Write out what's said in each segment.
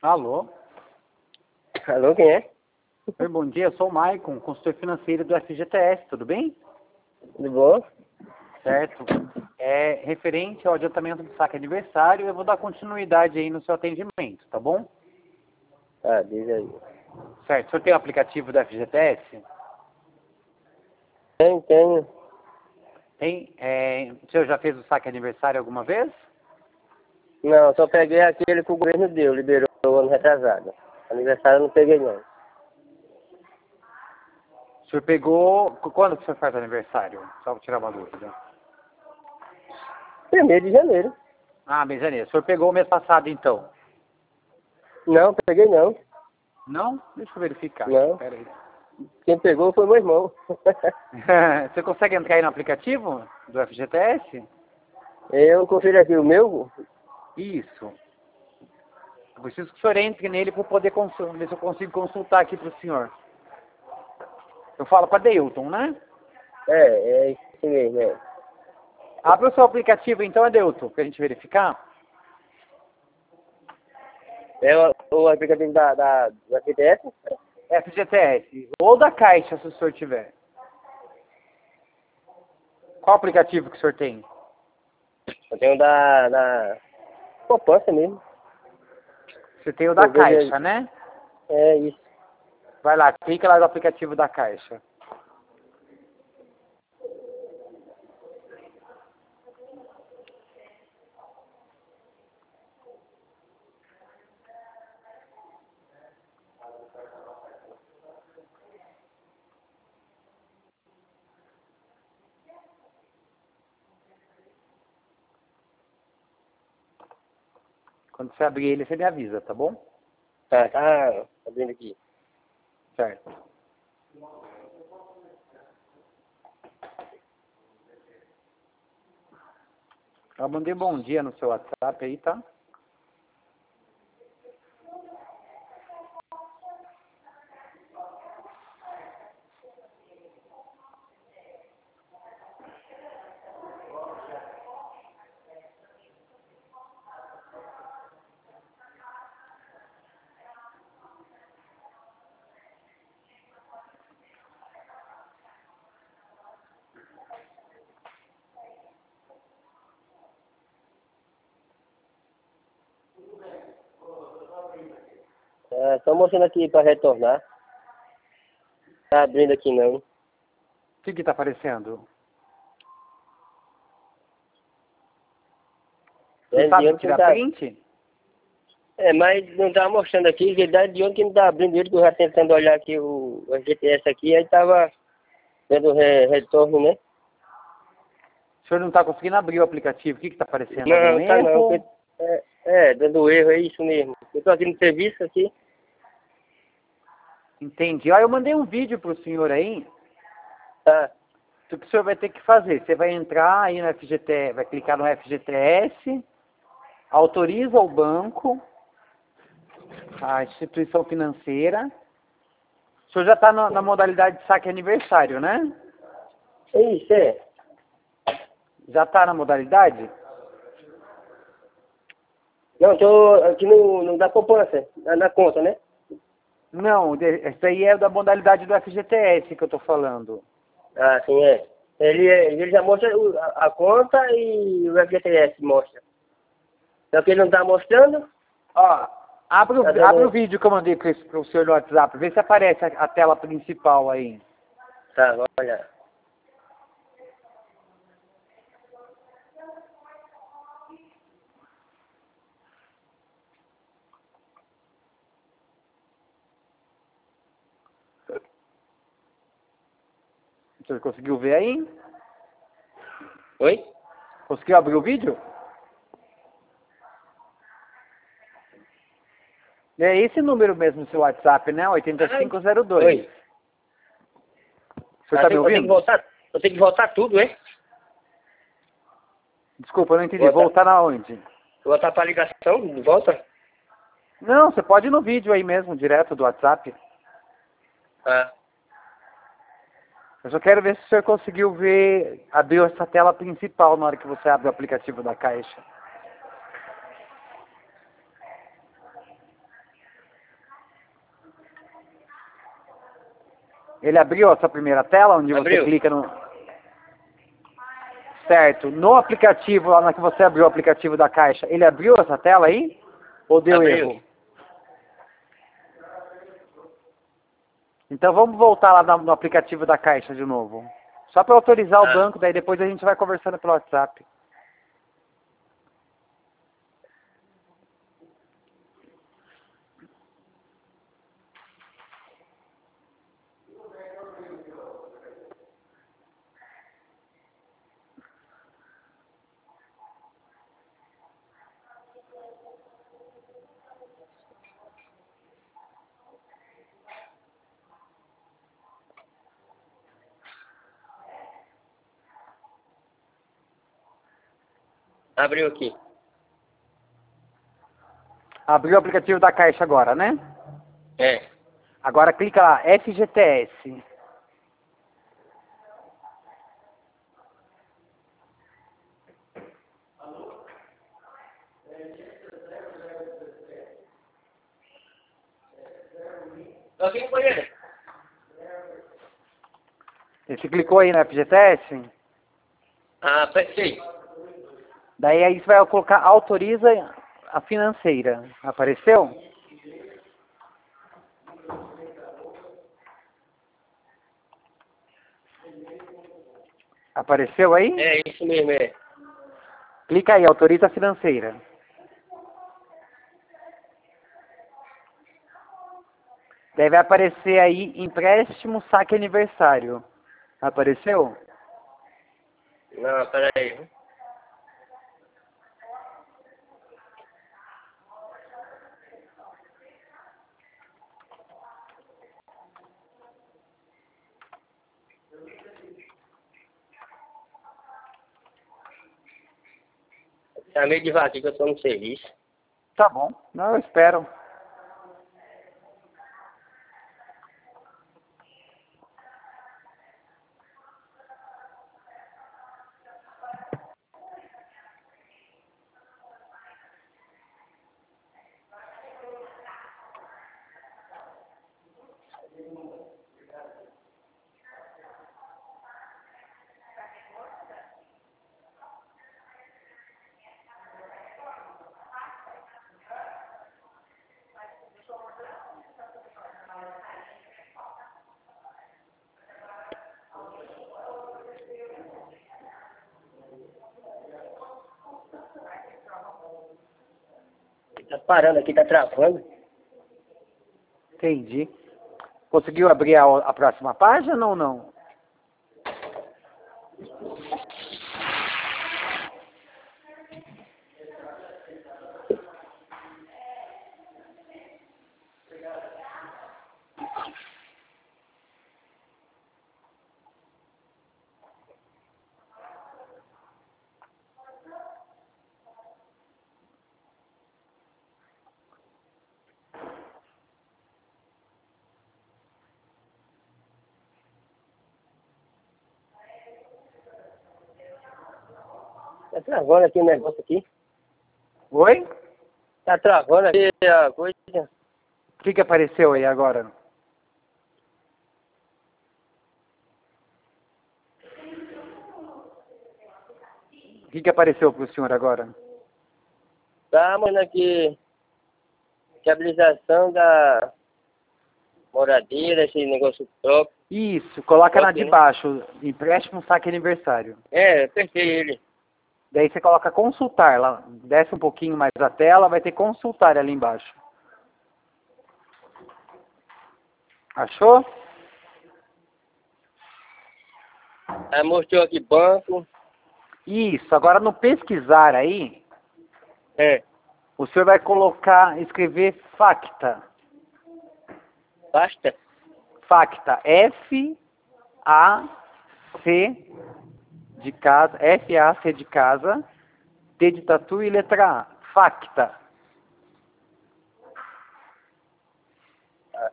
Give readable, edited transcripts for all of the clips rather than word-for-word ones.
Alô? Alô, quem é? Oi, bom dia, eu sou o Maicon, consultor financeiro do FGTS, tudo bem? Tudo bom? Certo. É referente ao adiantamento do saque aniversário, eu vou dar continuidade aí no seu atendimento, tá bom? Ah, diz aí. Certo. O senhor tem o aplicativo do FGTS? Tenho. Tem. O senhor já fez o saque aniversário alguma vez? Não, só peguei aquele que o governo deu, liberou ano retrasado. Aniversário eu não peguei não. O senhor pegou. Quando que o senhor faz aniversário? Só para tirar uma dúvida. 1º de janeiro. Ah, mês de janeiro. O senhor pegou o mês passado, então? Não, peguei não. Não? Deixa eu verificar. Não. Pera aí. Quem pegou foi meu irmão. Você consegue entrar aí no aplicativo do FGTS? Eu confiro aqui o meu. Isso. Eu preciso que o senhor entre nele para poder ver se eu consigo consultar aqui para o senhor. Eu falo para Deilton, né? É isso mesmo, é. Abre o seu aplicativo então, Adeilton, para a gente verificar. É o aplicativo da FTS? FGTS. Ou da Caixa, se o senhor tiver. Qual aplicativo que o senhor tem? Eu tenho da poupança mesmo. Você tem o da Eu vejo Caixa, aí. né? É isso. Vai lá, clica lá no aplicativo da Caixa. Quando você abrir ele, você me avisa, tá bom? Tá abrindo aqui. Certo. Eu mandei bom dia no seu WhatsApp aí, tá? Tô mostrando aqui para retornar. Tá abrindo aqui não. O que tá aparecendo? Você É de sabe onde que não tirar tá. print? Mas não tá mostrando aqui, verdade de onde que não tá abrindo ele, que eu já tentando olhar aqui o GPS aqui, aí tava dando retorno, né? O senhor não tá conseguindo abrir o aplicativo. O que tá aparecendo? Algum Não, tá não. erro? Dando erro, é isso mesmo. Eu tô aqui no serviço aqui. Entendi. Ó, eu mandei um vídeo pro senhor aí. Tá. O que o senhor vai ter que fazer? Você vai entrar aí no FGTS, vai clicar no FGTS, autoriza o banco, a instituição financeira. O senhor já está na modalidade de saque aniversário, né? É isso, é. Já está na modalidade? Não, tô aqui no da poupança, na conta, né? Não, essa aí é da modalidade do FGTS que eu estou falando. Ah, sim, é. Ele já mostra a conta e o FGTS mostra. Só que ele não tá mostrando. Ó, abre Tá o dando. vídeo que eu mandei para o senhor no WhatsApp, vê se aparece a tela principal aí. Tá, vamos olhar. O senhor conseguiu ver aí? Oi? Conseguiu abrir o vídeo? É esse número mesmo no seu WhatsApp, né? 8502. Oi. O senhor está me Eu tenho que ouvindo? voltar. Eu tenho que voltar tudo, é? Desculpa, eu não entendi. Voltar aonde? Voltar pra ligação, de volta? Não, você pode ir no vídeo aí mesmo, direto do WhatsApp. Ah. Eu só quero ver se o senhor conseguiu ver, abriu essa tela principal na hora que você abre o aplicativo da Caixa. Ele abriu a sua primeira tela, onde você Abriu. clica no... Certo. No aplicativo, lá na que você abriu o aplicativo da Caixa, ele abriu essa tela aí? Ou deu Abriu. erro? Então vamos voltar lá no aplicativo da Caixa de novo. Só para autorizar o Ah, banco, daí depois a gente vai conversando pelo WhatsApp. abriu aqui. Abriu o aplicativo da Caixa agora, né? É. Agora clica lá, FGTS. Tô aqui no banheiro. Você clicou aí no FGTS? Ah, perfeito. Daí aí você vai colocar autoriza a financeira. Apareceu? Apareceu aí? É isso mesmo, é. Clica aí, autoriza a financeira. Daí vai aparecer aí empréstimo saque aniversário. Apareceu? Não, peraí. Tá meio devagar que eu tô no serviço. Tá bom. Não, eu espero. Tá parando aqui, tá travando. Entendi. Conseguiu abrir a próxima página ou não? Tá travando aqui o negócio aqui. Oi? Tá travando aqui a coisa. O que apareceu aí agora? O que apareceu para o senhor agora? Tá, mano, aqui. Viabilização da moradia, desse negócio próprio. Isso, coloca na Próprio, de né? baixo, empréstimo saque aniversário. É, apertei ele. Daí você coloca consultar lá, desce um pouquinho mais a tela, vai ter consultar ali embaixo. Achou? Aí mostrou aqui banco. Isso, agora no pesquisar aí, É. o senhor vai colocar, escrever FACTA. Basta? FACTA, F-A-C de casa, F-A-C de casa, T de tatu e letra A. FACTA. Tá.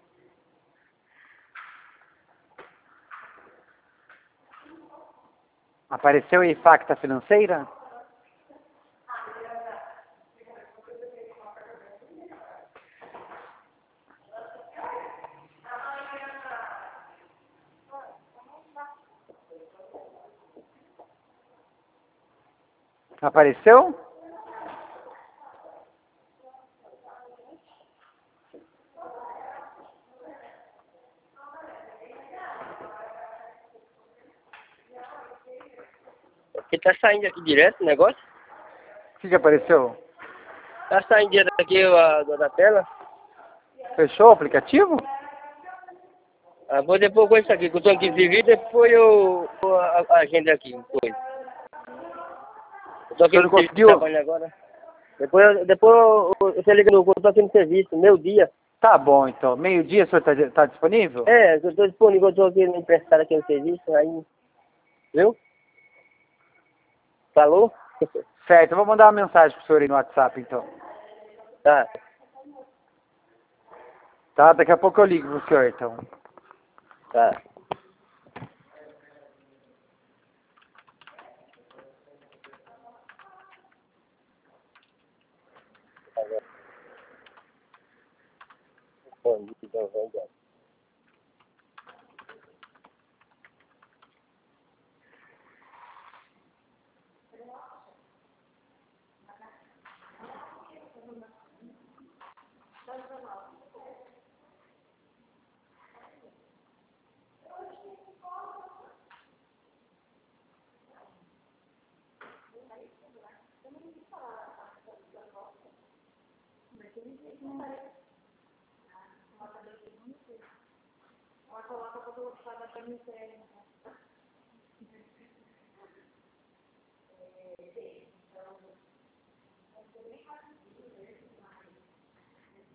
Apareceu aí FACTA financeira? Apareceu? Porque tá saindo aqui direto o negócio. O que apareceu? Tá saindo direto aqui da tela. Fechou o aplicativo? Ah, vou depois com isso aqui, que eu tô aqui de vídeo, depois eu a agenda aqui, depois. Eu tô aqui Você não no serviço conseguiu? trabalhando agora. Depois eu te ligo no, eu tô aqui no serviço, meu dia. Tá bom, então. Meio-dia o senhor tá disponível? É, eu tô disponível, eu tô aqui emprestado aqui no serviço, aí, viu? Falou? Certo, eu vou mandar uma mensagem pro senhor aí no WhatsApp, então. Tá. Tá? Daqui a pouco eu ligo pro senhor, então. Tá. Bom, então, vamos lá. Ela coloca para colocar da camiseta.